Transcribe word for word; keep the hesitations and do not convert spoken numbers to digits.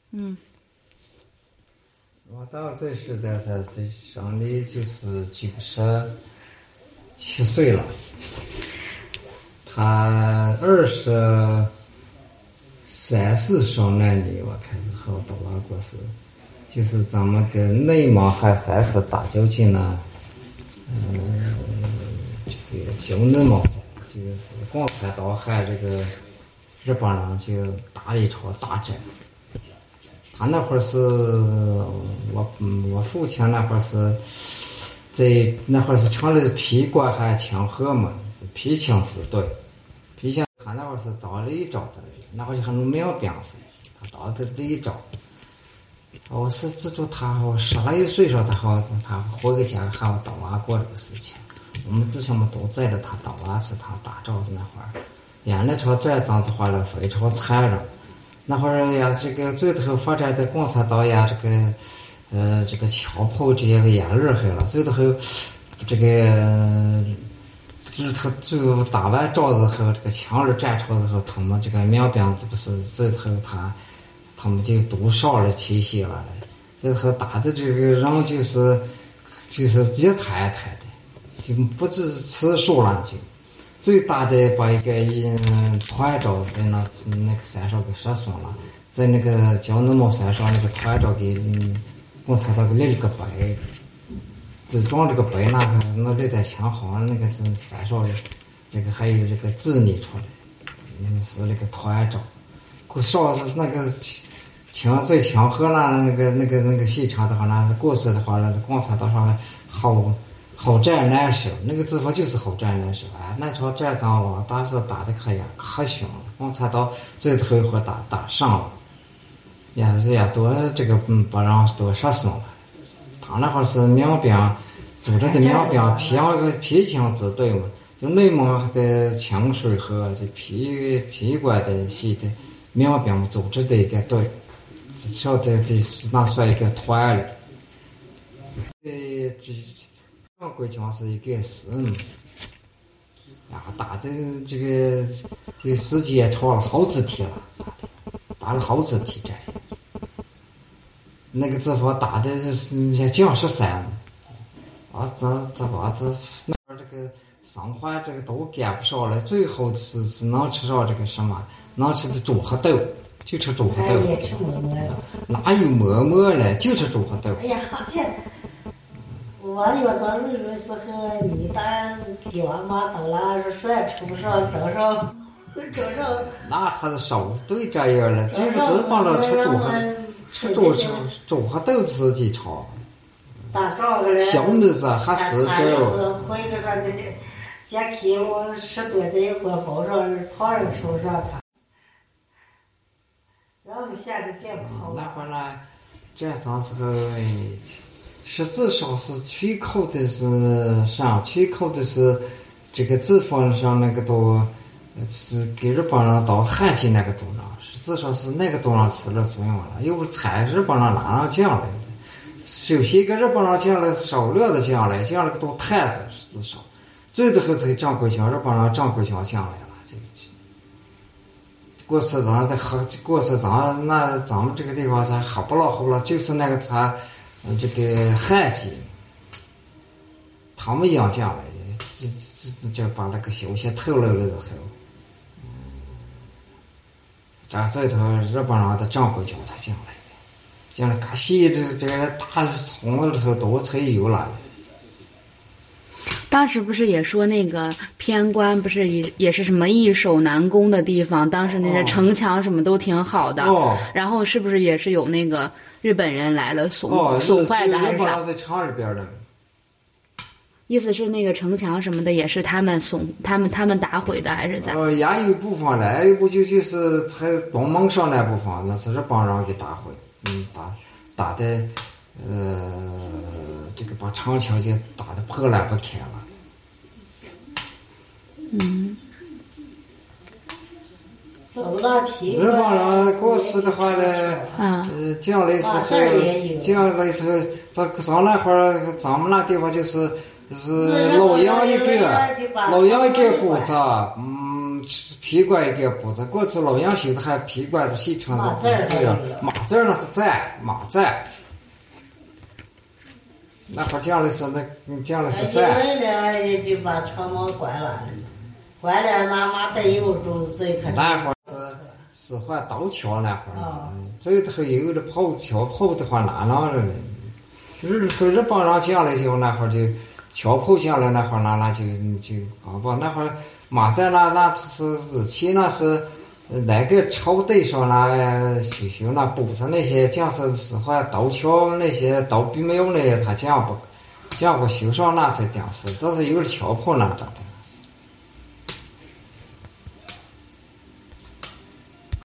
嗯。 我到这时的才是上的就是九十七岁了，他二十三四上那里我开始好到外国时，就是咱们的内蒙还算是大郊区呢，嗯、呃，这个小内蒙就是共产党还这个日本人就打了一场大战。他那会儿是我我父亲那会儿是在那会儿是成了批官还枪河嘛，是批枪是对，批枪他那会儿是当了一招的，那会儿就很民兵是，他当的第一招。我是资助他，我十来一岁时候他好他回个家还要当娃过这个事情，我们之前我们都在了他当娃是他打仗子那会儿，呀那场战争的话呢非常残忍。那会儿呀，这个最后发展的共产党呀，这个，呃，这个强迫这些个也厉害了。最后，这个，就是他最后打完仗之后，这个抗日战场之后，他们这个民兵这不是最后他，他们就都上了前线了。最后打的这个人就是，就是一摊一摊的，就不止次数了就。最大的把一个嗯团长在那那个山上给射损了，在那个江内蒙山上那个团长给嗯共产党给立了个碑，只装这个碑那个那立在墙上那个这山上的，这个还有这个字念出来，那个是那个团长，上是那个墙在墙河那那个那个那个现场的话，那过去的话，那共产党上好。好战难舍，那个地方就是好战难舍。哎，那场战争啊，当时打的可呀可凶了，共产党最后一回打打上了，也是也多这个嗯把人都杀死了。他那会儿是民兵组织的民兵批个批枪支队嘛，就内蒙的清水和这批批官的系的民兵组织的一个队，这的的是那算一个团了。呃，这。上国军是一个是，呀，打的这个这个时间长了好几天了，打了好几天战。那个地方打的是像降十三，啊，这这把这那这个生活这个都赶不上了，最后是是能吃上这个什么，能吃的猪和豆，就吃猪和豆，哪有馍馍了，就吃猪和豆。 哎呀，这。我要早入的时候，你把给我妈等了，说涮吃不上，整上，整上。 那他是手对这样了，这不只帮着吃猪和吃猪吃猪和豆自己炒。 打仗个嘞。 小女子还是这。回个说的，揭开我十多的一锅包上，旁人吃不上它。然后现在见不好。 那会儿呢，这啥时候？实质上是取口的是啥？取口的是这个地方上那个都是给日本人到汉奸那个东上，实质上是那个东上起了作用了，又是参日本人哪上将来的？首先个日本人将来少量的将来，将来个都摊子实质上，最最后才正规军，日本人正规军将来了。这个过去咱的喝，过去咱那咱们这个地方是喝不老好了，就是那个咱。这个汉奸，他们养将来的，这这这把那个消息透露了之后，这最头日本人的正规军才进来的，进来干西这这个大从里头都才有了。 当时不是也说那个偏关不是也也是什么易守难攻的地方，当时那些城墙什么都挺好的， 哦、 然后是不是也是有那个日本人来了损、哦、损坏的还是啥？ 在城里边的。 意思是那个城墙什么的也是他们损他们他们打毁的还是咋？ 哦，也有一部分了，有部就就是在东蒙上那部分，那是日本人给打毁，嗯，打打的呃，这个把城墙就打得破烂不堪了。 嗯。 日本人过去的话呢， 啊、 呃，将来时候，将来时候，咱咱那会儿，咱们那地方就是是老杨一个，老杨一个谷子，嗯， 劈过一个步子，过去老杨修的还劈过的细长的步子呀，马字儿那是站马站。那会儿讲的是那，讲的是站。 有人了也就把长毛关了，关了拿马带油种最可。 那会儿是是换刀桥那会儿，嗯，这头有的跑桥跑的话哪哪了呢？日从日本上讲了就那会儿就桥跑下来那会儿那那就就搞不那会儿马在那那他是日期那是。那个朝代上那修修那布子那些讲是是话刀桥那些刀笔没有那些他讲不讲过修上那才顶是，都是有点桥坡那咋的。